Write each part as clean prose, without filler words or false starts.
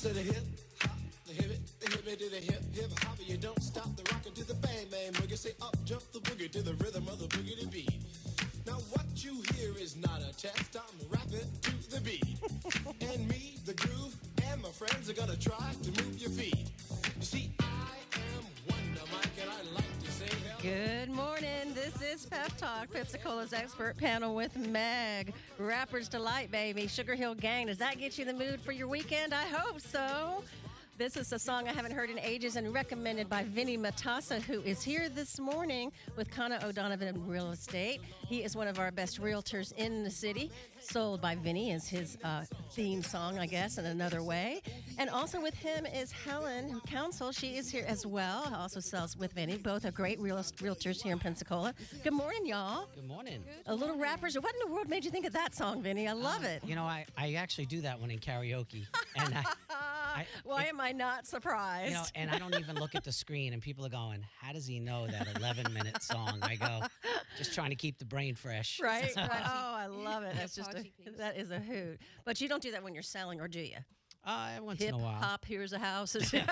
said a hip hop, the hip it to the hip hop, you don't stop the rocker to the bang bang boogie. Say up jump the boogie to the rhythm of the boogie to beat. Now what you hear is not a test. I'm rapping to the beat, and me, the groove, and my friends are gonna try to move your feet. You see, I am Wonder Mike, and I like to say hello. Good morning. This is Pep Talk, Pensacola's expert panel with Meg. Rapper's Delight, baby. Sugar Hill Gang. Does that get you in the mood for your weekend? I hope so. This is a song I haven't heard in ages and recommended by Vinny Matassa, who is here this morning with Connor O'Donovan Real Estate. He is one of our best realtors in the city. Sold by Vinny is his theme song, I guess, in another way. And also with him is Helen Council. She is here as well. Also sells with Vinny. Both are great realtors here in Pensacola. Good morning, y'all. Good morning. A little rappers. What in the world made you think of that song, Vinny? I love it. You know, I actually do that one in karaoke. And Why am I not surprised? You know, and I don't even look at the screen, and people are going, how does he know that 11-minute song? I go, just trying to keep the brain fresh. Right. Oh, I love it. That's just Party piece. that is a hoot. But you don't do that when you're selling, or do you? Once Hip in a while. hop, here's a house. Yeah.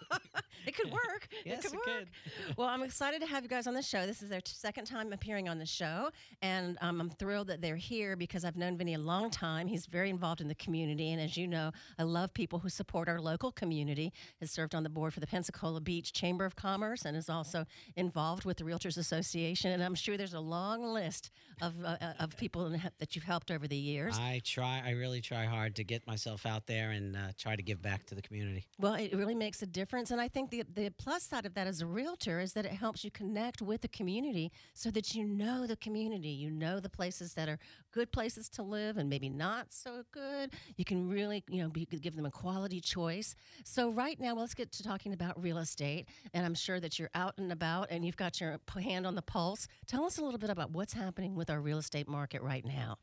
It could work. Yes, it could it work. could. Well, I'm excited to have you guys on the show. This is their second time appearing on the show, and I'm thrilled that they're here because I've known Vinny a long time. He's very involved in the community, and as you know, I love people who support our local community. Has served on the board for the Pensacola Beach Chamber of Commerce and is also involved with the Realtors Association, and I'm sure there's a long list of people that you've helped over the years. I really try hard to get myself out there and try to give back to the community. Well, it really makes a difference. And I think the plus side of that as a realtor is that it helps you connect with the community so that you know the community. You know the places that are good places to live and maybe not so good. You can really, give them a quality choice. So right now, let's get to talking about real estate. And I'm sure that you're out and about and you've got your hand on the pulse. Tell us a little bit about what's happening with our real estate market right now.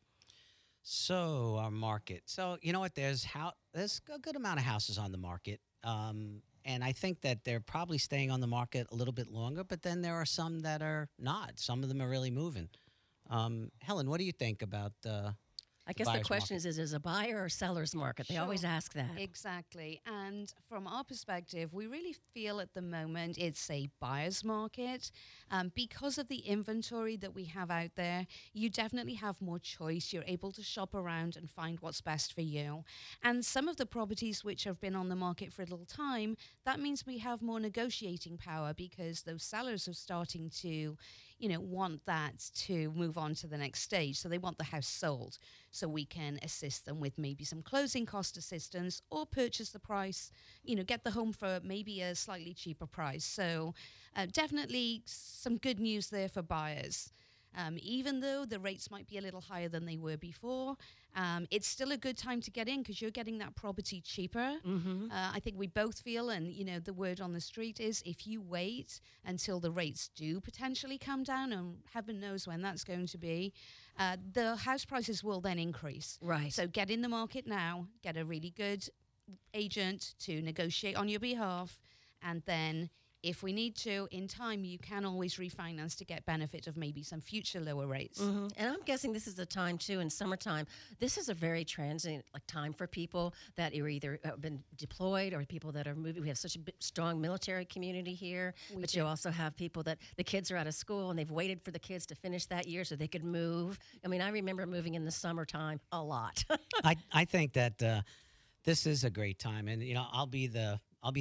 So, our market. So, you know what? There's a good amount of houses on the market. And I think that they're probably staying on the market a little bit longer, but then there are some that are not. Some of them are really moving. Helen, what do you think about I guess the question is it a buyer or seller's market? They always ask that. Exactly. And from our perspective, we really feel at the moment it's a buyer's market. Because of the inventory that we have out there, you definitely have more choice. You're able to shop around and find what's best for you. And some of the properties which have been on the market for a little time, that means we have more negotiating power because those sellers are starting to, want that to move on to the next stage. So they want the house sold. So we can assist them with maybe some closing cost assistance or purchase the price, get the home for maybe a slightly cheaper price. So definitely some good news there for buyers. Even though the rates might be a little higher than they were before, it's still a good time to get in because you're getting that property cheaper. Mm-hmm. I think we both feel, and the word on the street is if you wait until the rates do potentially come down, and heaven knows when that's going to be, the house prices will then increase. Right. So get in the market now, get a really good agent to negotiate on your behalf, and then if we need to, in time, you can always refinance to get benefit of maybe some future lower rates. Mm-hmm. And I'm guessing this is a time, too, in summertime. This is a very transient time for people that are either been deployed or people that are moving. We have such a strong military community here. But you also have people that the kids are out of school and they've waited for the kids to finish that year so they could move. I mean, I remember moving in the summertime a lot. I think that this is a great time. And, I'll be the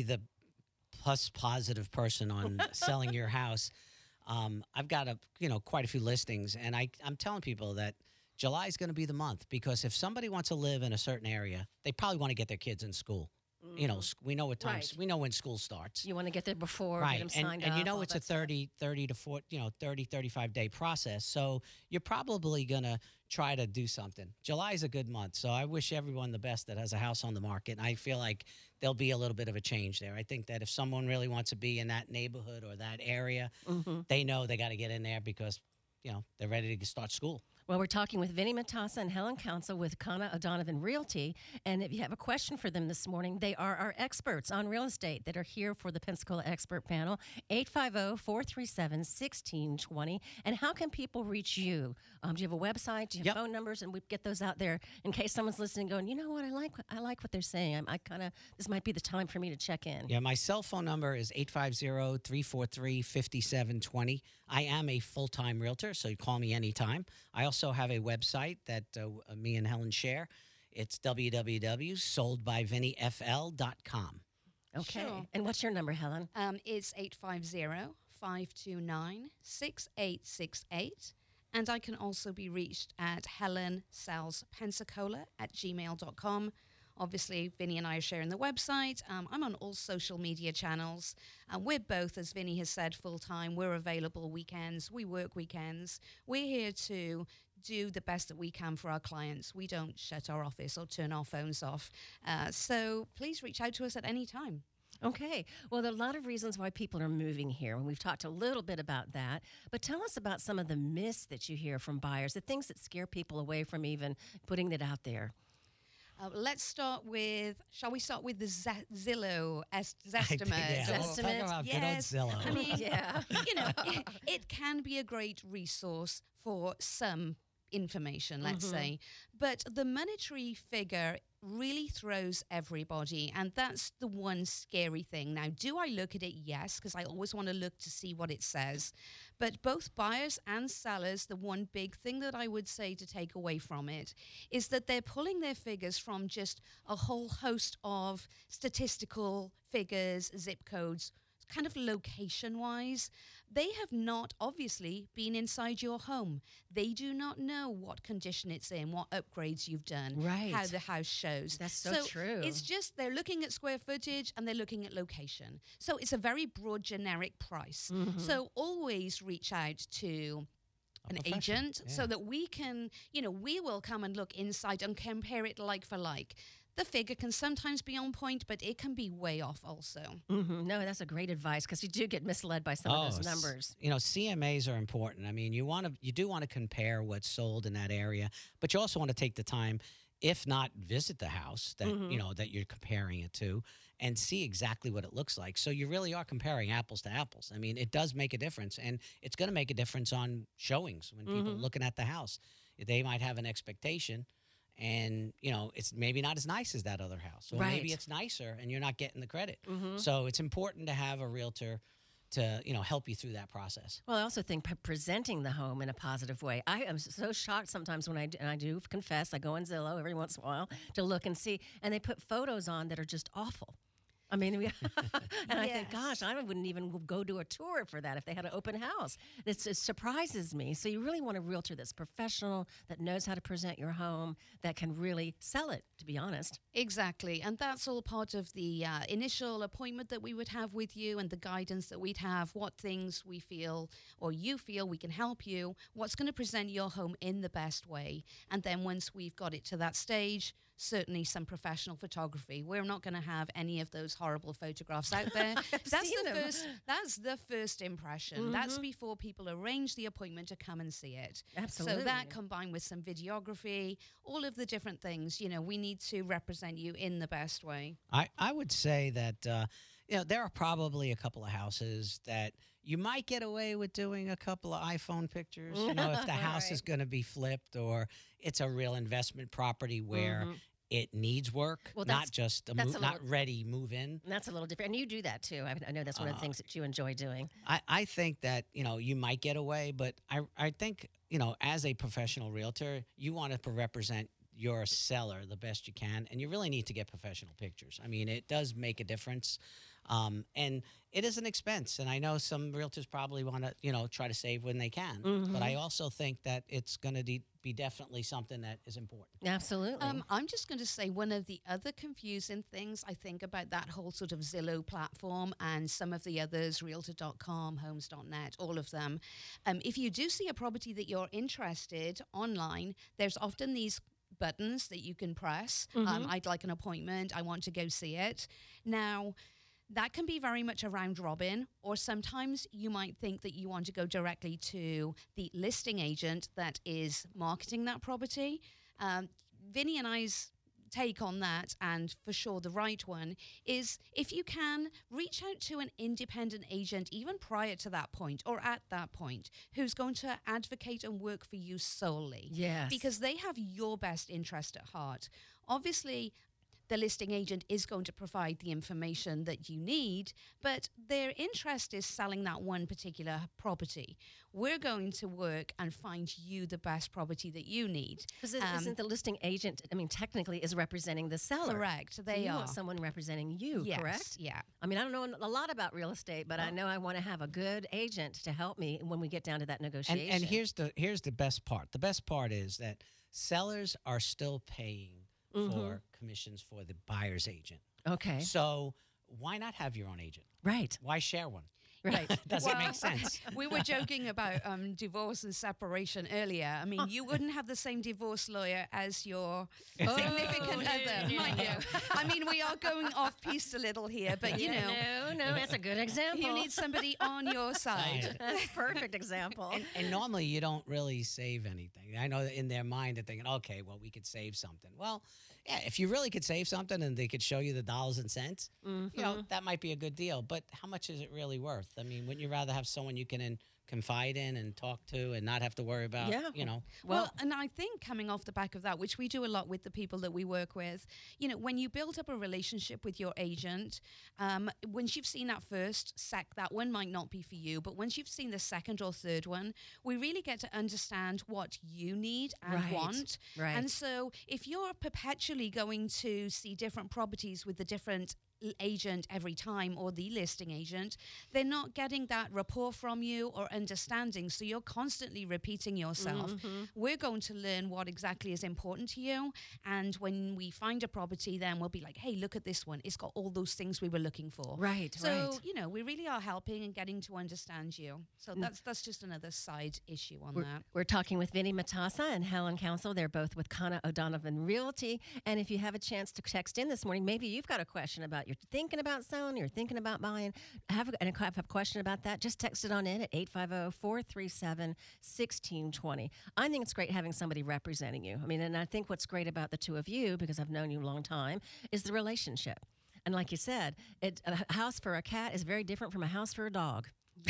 plus positive person on selling your house. I've got quite a few listings, and I'm telling people that July is going to be the month because if somebody wants to live in a certain area, they probably want to get their kids in school. We know what times we know when school starts. You want to get there before, right? Get them signed up. And it's a 30 to 40, 30, 35 day process. So you're probably going to try to do something. July is a good month. So I wish everyone the best that has a house on the market. And I feel like there'll be a little bit of a change there. I think that if someone really wants to be in that neighborhood or that area, they know they got to get in there because they're ready to start school. Well, we're talking with Vinny Matassa and Helen Council with Kana O'Donovan Realty. And if you have a question for them this morning, they are our experts on real estate that are here for the Pensacola Expert Panel, 850-437-1620. And how can people reach you? Do you have a website? Do you have phone numbers? And we get those out there in case someone's listening going, you know what, I like what they're saying. This might be the time for me to check in. Yeah, my cell phone number is 850-343-5720. I am a full-time realtor, so you call me anytime. I also have a website that me and Helen share. It's www.soldbyvinnyfl.com. Okay. Sure. And what's your number, Helen? It's 850-529-6868. And I can also be reached at HelenSellsPensacola@gmail.com. Obviously, Vinny and I are sharing the website. I'm on all social media channels. We're both, as Vinny has said, full-time. We're available weekends. We work weekends. We're here to do the best that we can for our clients. We don't shut our office or turn our phones off. So please reach out to us at any time. Okay. Well, there are a lot of reasons why people are moving here, and we've talked a little bit about that. But tell us about some of the myths that you hear from buyers, the things that scare people away from even putting it out there. Let's start with, shall we start with the Zillow estimate? Talk about good old Zillow. I mean, it can be a great resource for some information, let's say. But the monetary figure really throws everybody, and that's the one scary thing. Now, do I look at it? Yes, because I always want to look to see what it says. But both buyers and sellers, the one big thing that I would say to take away from it is that they're pulling their figures from just a whole host of statistical figures, zip codes, kind of location-wise. They have not obviously been inside your home. They do not know what condition it's in, what upgrades you've done, Right. how the house shows. That's so true. It's just they're looking at square footage and they're looking at location. So it's a very broad, generic price. So always reach out to an agent so that we can, we will come and look inside and compare it like for like. The figure can sometimes be on point, but it can be way off also. No, that's a great advice because you do get misled by some of those numbers. CMAs are important. I mean, you do want to compare what's sold in that area, but you also want to take the time, if not visit the house that that you're comparing it to, and see exactly what it looks like. So you really are comparing apples to apples. I mean, it does make a difference, and it's going to make a difference on showings when people are looking at the house. They might have an expectation. And, it's maybe not as nice as that other house. Or maybe it's nicer and you're not getting the credit. So it's important to have a realtor to, help you through that process. Well, I also think presenting the home in a positive way. I am so shocked sometimes when I do confess, I go on Zillow every once in a while to look and see, and they put photos on that are just awful. I mean, and I think, gosh, I wouldn't even go do a tour for that if they had an open house. It surprises me. So you really want a realtor that's professional, that knows how to present your home, that can really sell it, to be honest. Exactly. And that's all part of the initial appointment that we would have with you and the guidance that we'd have, what things we feel or you feel we can help you, what's going to present your home in the best way. And then once we've got it to that stage, certainly some professional photography. We're not going to have any of those horrible photographs out there. That's the first impression. That's before people arrange the appointment to come and see it. Absolutely. So that combined with some videography, all of the different things, we need to represent you in the best way. I would say that there are probably a couple of houses that you might get away with doing a couple of iPhone pictures, if the house is going to be flipped or it's a real investment property where it needs work, not just not ready move in. That's a little different. And you do that too. I know that's one of the things that you enjoy doing. I think that, you might get away, but I think, as a professional realtor, you want to represent your seller the best you can, and you really need to get professional pictures. I mean, it does make a difference. And it is an expense. And I know some realtors probably want to, try to save when they can. But I also think that it's going to be definitely something that is important. Absolutely. I'm just going to say one of the other confusing things I think about that whole sort of Zillow platform and some of the others, Realtor.com, Homes.net, all of them. If you do see a property that you're interested online, there's often these buttons that you can press. I'd like an appointment. I want to go see it. Now, that can be very much a round robin, or sometimes you might think that you want to go directly to the listing agent that is marketing that property. Vinny and I's take on that, and for sure the right one, is if you can reach out to an independent agent even prior to that point or at that point, who's going to advocate and work for you solely. Yes. Because they have your best interest at heart. Obviously, the listing agent is going to provide the information that you need, but their interest is selling that one particular property. We're going to work and find you the best property that you need. Because isn't the listing agent, I mean, technically is representing the seller. Correct. So They you are. want someone representing you, Yes, correct? yeah. I mean, I don't know a lot about real estate, but I know I want to have a good agent to help me when we get down to that negotiation. And here's the best part. The best part is that sellers are still paying for commissions for the buyer's agent. Okay. So why not have your own agent? Right. Why share one? Right. Does it make sense? We were joking about divorce and separation earlier. I mean, you wouldn't have the same divorce lawyer as your significant other, mind you. I mean, we are going off piste a little here, but you know, No, that's a good example. you need somebody on your side. That's a perfect example. And normally you don't really save anything. I know that in their mind they're thinking, okay, well, we could save something. Well, yeah, if you really could save something and they could show you the dollars and cents, you know, that might be a good deal. But how much is it really worth? I mean, wouldn't you rather have someone you can confide in and talk to and not have to worry about, you know? Well, and I think coming off the back of that, which we do a lot with the people that we work with, you know, when you build up a relationship with your agent, once you've seen that first, that one might not be for you, but once you've seen the second or third one, we really get to understand what you need and want. Right. And so if you're perpetually going to see different properties with the different agent every time, or the listing agent, they're not getting that rapport from you or understanding, so you're constantly repeating yourself. We're going to learn what exactly is important to you, and when we find a property, then we'll be like, hey, look at this one, it's got all those things we were looking for. Right. You know, we really are helping and getting to understand you. So that's just another side issue on that. We're talking with Vinny Matassa and Helen Council. They're both with Kana O'Donovan Realty. And if you have a chance to text in this morning, maybe you've got a question about you're thinking about selling, you're thinking about buying, have a question about that, just text it on in at 850-437-1620. I think it's great having somebody representing you. I mean, and I think what's great about the two of you, because I've known you a long time, is the relationship. And like you said, a house for a cat is very different from a house for a dog.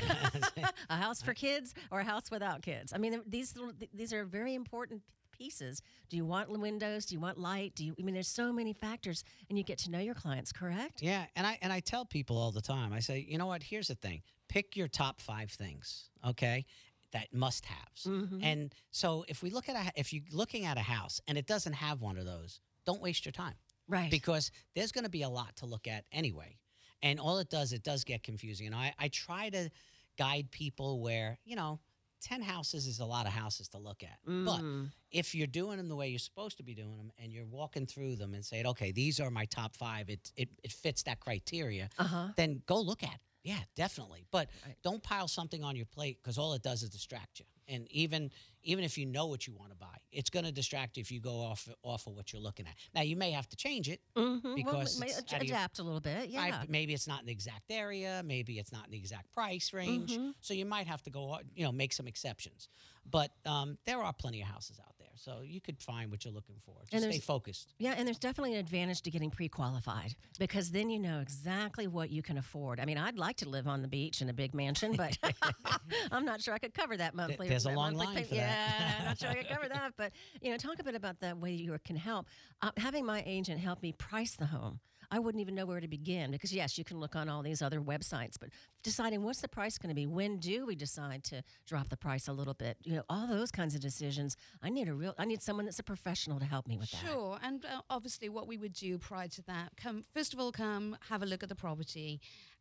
A house for kids or a house without kids. I mean, these are very important pieces. Do you want windows? Do you want light? I mean, there's so many factors, and you get to know your clients, correct? Yeah, and I tell people all the time, I say, you know what, here's the thing. Pick your top 5 things, okay, that must-haves. And so if you're looking at a house and it doesn't have one of those, don't waste your time. Right. Because there's going to be a lot to look at anyway. And all it does get confusing. And I try to guide people where, you know, 10 houses is a lot of houses to look at. But if you're doing them the way you're supposed to be doing them, and you're walking through them and saying, okay, these are my top 5, it fits that criteria, then go look at it. Yeah, definitely. But don't pile something on your plate, because all it does is distract you. And even if you know what you want to buy, it's going to distract you if you go off of what you're looking at. Now, you may have to change it because well, it's adapt a little bit. Yeah. Right, maybe it's not in the exact area. Maybe it's not in the exact price range. So you might have to go, make some exceptions. But there are plenty of houses out there, so you could find what you're looking for. Just stay focused. Yeah, and there's definitely an advantage to getting pre-qualified, because then you know exactly what you can afford. I mean, I'd like to live on the beach in a big mansion, but I'm not sure I could cover that monthly. There's a long line for that. Yeah, I'm not sure I could cover that. But, talk a bit about the way you can help. Having my agent help me price the home, I wouldn't even know where to begin, because, yes, you can look on all these other websites, but deciding what's the price going to be, when do we decide to drop the price a little bit, all those kinds of decisions. I need someone that's a professional to help me with that. Sure, and obviously what we would do prior to that, come have a look at the property,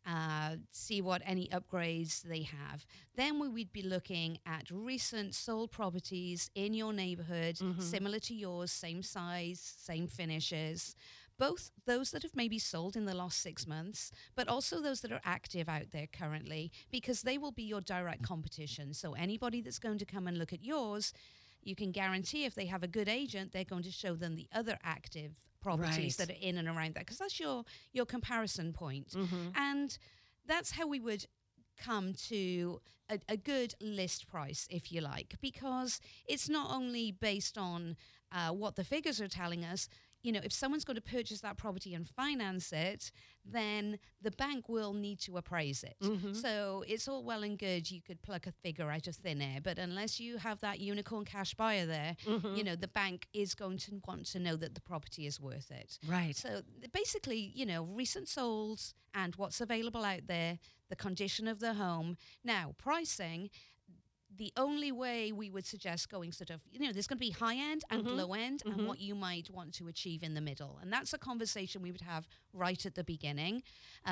see what any upgrades they have. Then we would be looking at recent sold properties in your neighborhood, similar to yours, same size, same finishes. Both those that have maybe sold in the last 6 months, but also those that are active out there currently, because they will be your direct competition. So anybody that's going to come and look at yours you can guarantee if they have a good agent, they're going to show them the other active properties Right. that are in and around that, because that's your comparison point. And that's how we would come to a good list price, if you like, because it's not only based on what the figures are telling us. You know, if someone's going to purchase that property and finance it, then the bank will need to appraise it. So it's all well and good. You could pluck a figure out of thin air, but unless you have that unicorn cash buyer there, you know, the bank is going to want to know that the property is worth it. Right. So basically, you know, recent solds and what's available out there, the condition of the home. Now, pricing. The only way we would suggest going sort of, you know, there's going to be high end and low end and what you might want to achieve in the middle. And that's a conversation we would have right at the beginning.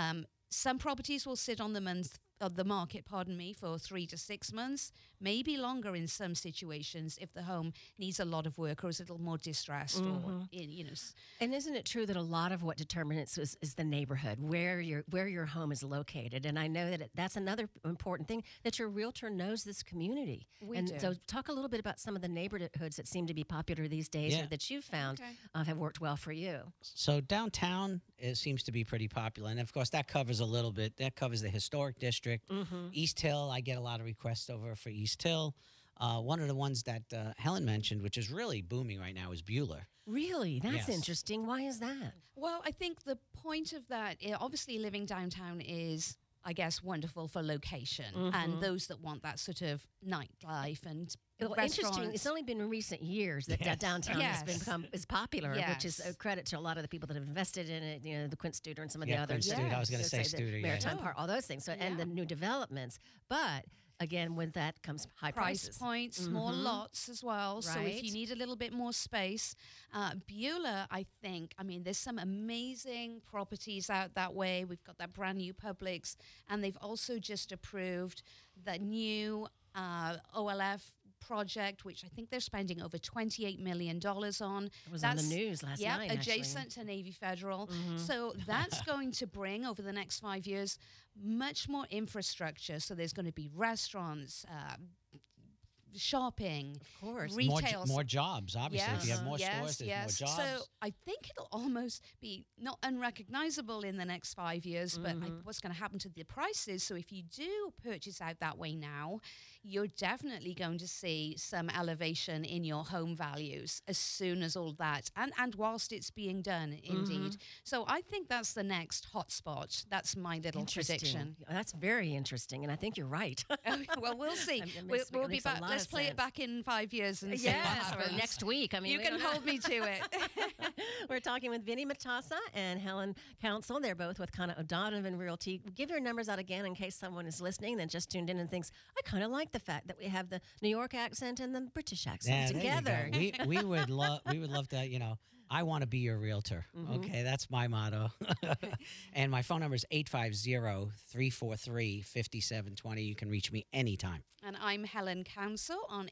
Some properties will sit on the market, for 3 to 6 months, maybe longer in some situations if the home needs a lot of work or is a little more distressed or, you know. And isn't it true that a lot of what determines is the neighborhood, where your home is located? And I know that that's another important thing, that your realtor knows this community. We do. So talk a little bit about some of the neighborhoods that seem to be popular these days or that you've found have worked well for you. So downtown, it seems to be pretty popular. And of course, that covers a little bit. That covers the historic district. East Hill, I get a lot of requests over for East Hill. One of the ones that Helen mentioned, which is really booming right now, is Beulah. Really? That's Yes. interesting. Why is that? Well, I think the point of that, obviously living downtown is, I guess, wonderful for location and those that want that sort of nightlife and Well, interesting. It's only been in recent years that downtown has become popular, which is a credit to a lot of the people that have invested in it. You know, the Quint Studer and some of the others. Quint Studer. I was going to say the Studer. Maritime Park, all those things. So and the new developments, but. Again, with that comes high price prices. points, more lots as well. So if Right. you need a little bit more space, Beulah, I think, I mean, there's some amazing properties out that way. We've got that brand new Publix, and they've also just approved the new OLF project, which I think they're spending over $28 million on. It was on the news last night, actually. adjacent to Navy Federal. So that's going to bring, over the next 5 years, much more infrastructure. So there's going to be restaurants, shopping, Of course. retail. More jobs, obviously. If you have more stores, there's more jobs. So I think it'll almost be not unrecognizable in the next 5 years, but what's going to happen to the prices? So if you do purchase out that way now, you're definitely going to see some elevation in your home values as soon as all that, and whilst it's being done, indeed. So I think that's the next hotspot. That's my little prediction. That's very interesting, and I think you're right. Well, we'll see. That We'll be makes a back. lot Let's of play it sense. back in 5 years and see what Yes, or happens. next week. I mean, You we can don't know. hold me to it. We're talking with Vinny Matassa and Helen Council. They're both with kind of O'Donovan Realty. Give your numbers out again in case someone is listening that just tuned in and thinks, I kind of like the fact that we have the New York accent and the British accent there you together. go. We would love to, you know, I want to be your realtor. Okay, that's my motto. And my phone number is 850-343-5720. You can reach me anytime. And I'm Helen Council on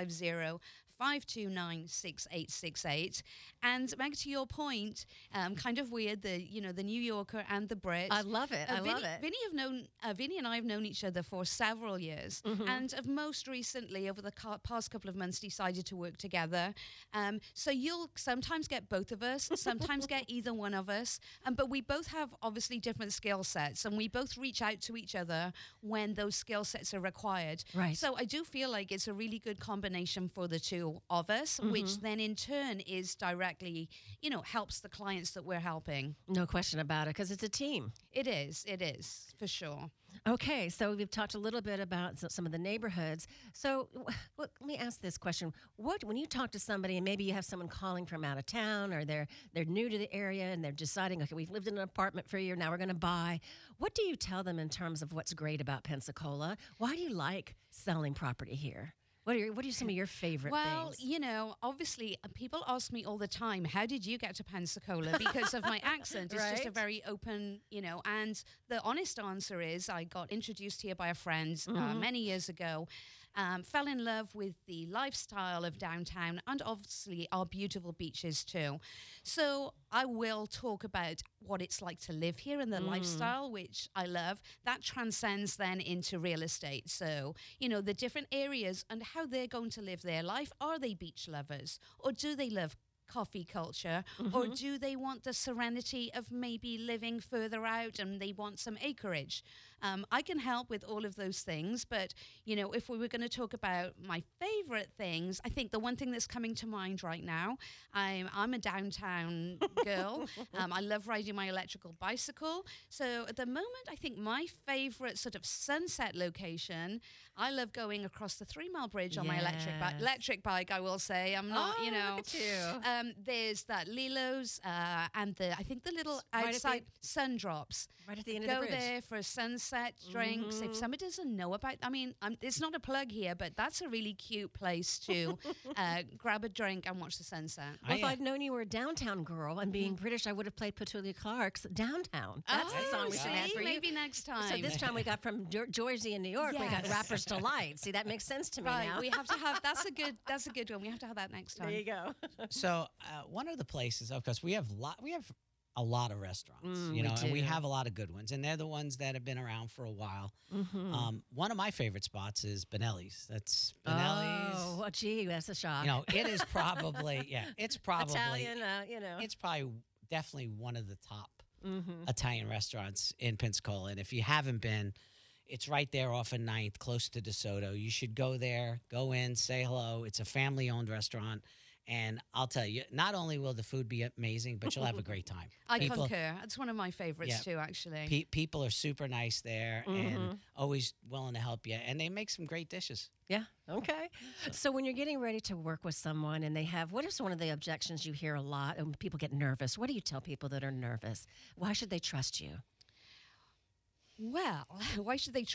850-529-6868. And back to your point, kind of weird, the New Yorker and the Brit. I love it. I love it. Vinny and I have known each other for several years, and have most recently, over the past couple of months, decided to work together. So you'll sometimes get both of us, sometimes get either one of us, but we both have obviously different skill sets, and we both reach out to each other when those skill sets are required. Right. So I do feel like it's a really good combination for the two of us, which then in turn is directly, helps the clients that we're helping. No question about it, because it's a team. It is, for sure. Okay, so we've talked a little bit about some of the neighborhoods. So let me ask this question. When you talk to somebody, and maybe you have someone calling from out of town, or they're new to the area and they're deciding, okay, we've lived in an apartment for a year, now we're going to buy. What do you tell them in terms of what's great about Pensacola? Why do you like selling property here? What are some of your favorite things? Well, obviously, people ask me all the time, how did you get to Pensacola? Because of my accent. It's just a Right. very open, and the honest answer is I got introduced here by a friend many years ago. fell in love with the lifestyle of downtown and obviously our beautiful beaches too. So I will talk about what it's like to live here and the lifestyle, which I love. That transcends then into real estate. So, the different areas and how they're going to live their life. Are they beach lovers, or do they love coffee culture, or do they want the serenity of maybe living further out and they want some acreage? I can help with all of those things, but if we were going to talk about my favorite things, I think the one thing that's coming to mind right now, I'm a downtown girl. I love riding my electrical bicycle. So at the moment, I think my favorite sort of sunset location, I love going across the 3 Mile Bridge on my electric bike, I will say. I'm not, Look at you. There's that Lilo's and I think the little outside sun drops. Right at the end of the bridge. Go there for sunset drinks. If somebody doesn't know about, it's not a plug here, but that's a really cute place to grab a drink and watch the sunset. Well, if I'd known you were a downtown girl and being British, I would have played Petulia Clark's Downtown. That's the song we should have for you. Maybe next time. So this time we got from Jersey and New York, we got Rapper's Delight. See, that makes sense to me now. We have to have, that's a good one. We have to have that next time. There you go. So one of the places, of course, we have a lot of restaurants, and we have a lot of good ones, and they're the ones that have been around for a while. One of my favorite spots is Benelli's. That's Benelli's. Oh, well, gee, that's a shock. It is probably it's probably Italian. it's probably definitely one of the top Italian restaurants in Pensacola, and if you haven't been, it's right there off of 9th, close to DeSoto. You should go there, go in, say hello. It's a family-owned restaurant. And I'll tell you, not only will the food be amazing, but you'll have a great time. I concur. It's one of my favorites too, actually. People are super nice there and always willing to help you. And they make some great dishes. Yeah. Okay. So when you're getting ready to work with someone and what is one of the objections you hear a lot and people get nervous? What do you tell people that are nervous? Why should they trust you? Well, why should they?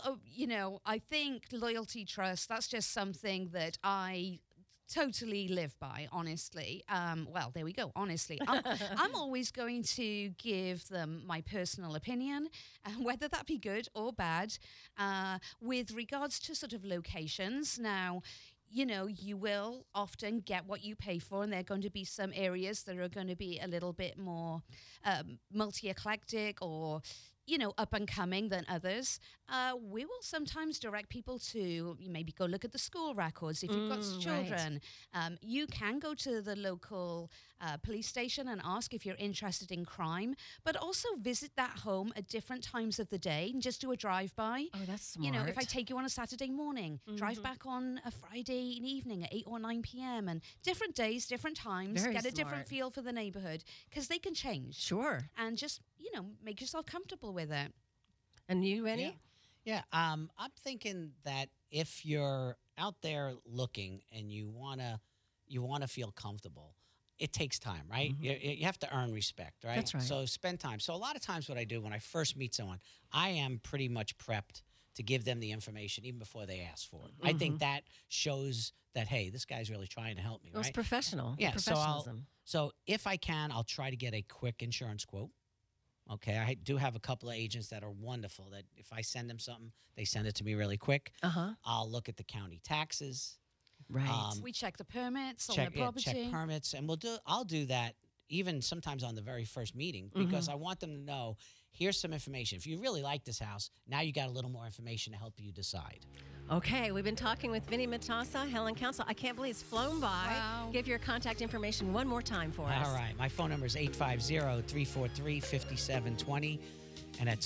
I think loyalty, trust, that's just something that I totally live by, honestly. Well, there we go, honestly. I'm always going to give them my personal opinion, whether that be good or bad, with regards to sort of locations. Now, you will often get what you pay for, and there are going to be some areas that are going to be a little bit more multi-eclectic or up and coming than others. We will sometimes direct people to maybe go look at the school records if you've got children. Right. You can go to the local police station and ask if you're interested in crime, but also visit that home at different times of the day and just do a drive-by. Oh, that's smart. If I take you on a Saturday morning, drive back on a Friday evening at 8 or 9 p.m. and different days, different times, Very get a smart. different feel for the neighborhood because they can change. Sure. And just, make yourself comfortable with it. And you, Rennie? Yeah. I'm thinking that if you're out there looking and you wanna feel comfortable, it takes time, right? You have to earn respect, right? That's right. So spend time. So a lot of times what I do when I first meet someone, I am pretty much prepped to give them the information even before they ask for it. I think that shows that, hey, this guy's really trying to help me, Well, right? it's professional. Yeah, Professionalism. so if I can, I'll try to get a quick insurance quote. Okay, I do have a couple of agents that are wonderful that if I send them something, they send it to me really quick. I'll look at the county taxes. Right. We check the permits on the property. Check permits, and I'll do that even sometimes on the very first meeting because I want them to know, here's some information. If you really like this house, now you got a little more information to help you decide. Okay, we've been talking with Vinnie Matassa, Helen Council. I can't believe it's flown by. Wow. Give your contact information one more time for us. All right. My phone number is 850-343-5720, and that's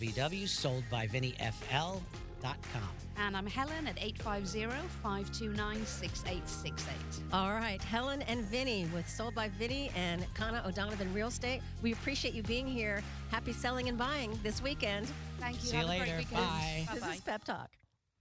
www.soldbyvinniefl.com. And I'm Helen at 850-529-6868. All right, Helen and Vinnie with Sold by Vinnie and Kana O'Donovan Real Estate. We appreciate you being here. Happy selling and buying this weekend. Thank you. See you Have a great later. weekend. Bye. This Bye-bye. is Pep Talk.